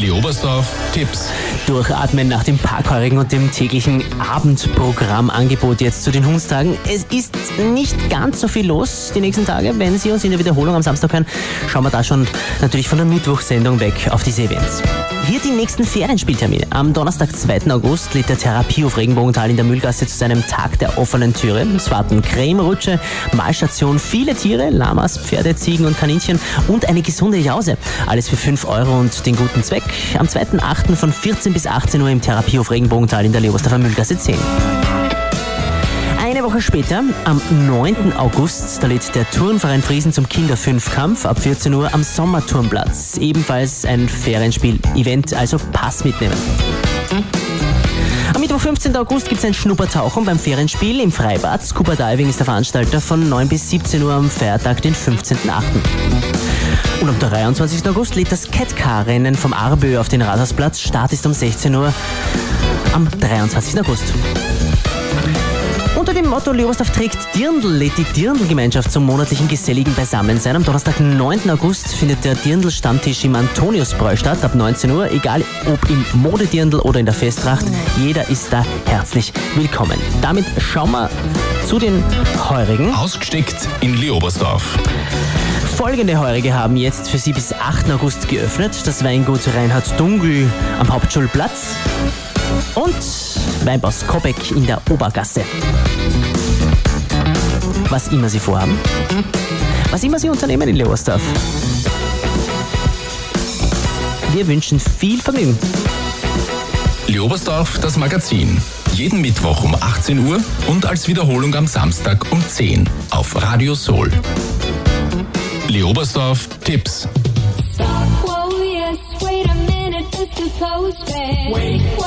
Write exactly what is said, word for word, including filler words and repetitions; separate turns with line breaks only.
Leobersdorf Tipps.
Durchatmen nach dem Parkheurigen und dem täglichen Abendprogrammangebot jetzt zu den Hundstagen. Es ist nicht ganz so viel los die nächsten Tage. Wenn Sie uns in der Wiederholung am Samstag hören, schauen wir da schon natürlich von der Mittwochsendung weg auf diese Events. Hier die nächsten Ferienspieltermine. Am Donnerstag, zweiten August, lädt der Therapiehof Regenbogental in der Mühlgasse zu seinem Tag der offenen Türe. Es warten Cremerutsche, Malstation, viele Tiere, Lamas, Pferde, Ziegen und Kaninchen und eine gesunde Jause. Alles für fünf Euro und den guten Zweck. Am zweiten achten von vierzehn bis achtzehn Uhr im Therapiehof Regenbogental in der Leobersdorfer Mühlgasse zehn. Eine Woche später, am neunten August, da lädt der Turnverein Friesen zum Kinderfünfkampf ab vierzehn Uhr am Sommerturnplatz. Ebenfalls ein Ferienspiel-Event, also Pass mitnehmen. Am Mittwoch, fünfzehnten August, gibt es ein Schnuppertauchen beim Ferienspiel im Freibad. Scuba Diving ist der Veranstalter von neun bis siebzehn Uhr am Feiertag, den fünfzehnten achten Und am dreiundzwanzigsten August lädt das Catcar-Rennen vom Arbö auf den Rathausplatz. Start ist um sechzehn Uhr am dreiundzwanzigsten August. Unter dem Motto Leobersdorf trägt Dirndl lädt die Dirndl-Gemeinschaft zum monatlichen geselligen Beisammensein. Am Donnerstag, neunten August, findet der Dirndl-Stammtisch im Antoniusbräu statt, ab neunzehn Uhr. Egal ob im Modedirndl oder in der Festtracht, jeder ist da herzlich willkommen. Damit schauen wir zu den Heurigen.
Ausgesteckt in Leobersdorf.
Folgende Heurige haben jetzt für Sie bis achten August geöffnet. Das Weingut Reinhard Dungl am Hauptschulplatz und Weinbaus Kobeck in der Obergasse. Was immer Sie vorhaben, was immer Sie unternehmen in Leobersdorf, wir wünschen viel Vergnügen.
Leobersdorf, das Magazin. Jeden Mittwoch um achtzehn Uhr und als Wiederholung am Samstag um zehn auf Radio Soul. Leobersdorf Tipps.
Whoa, yes, wait a minute, just a postman. Wait,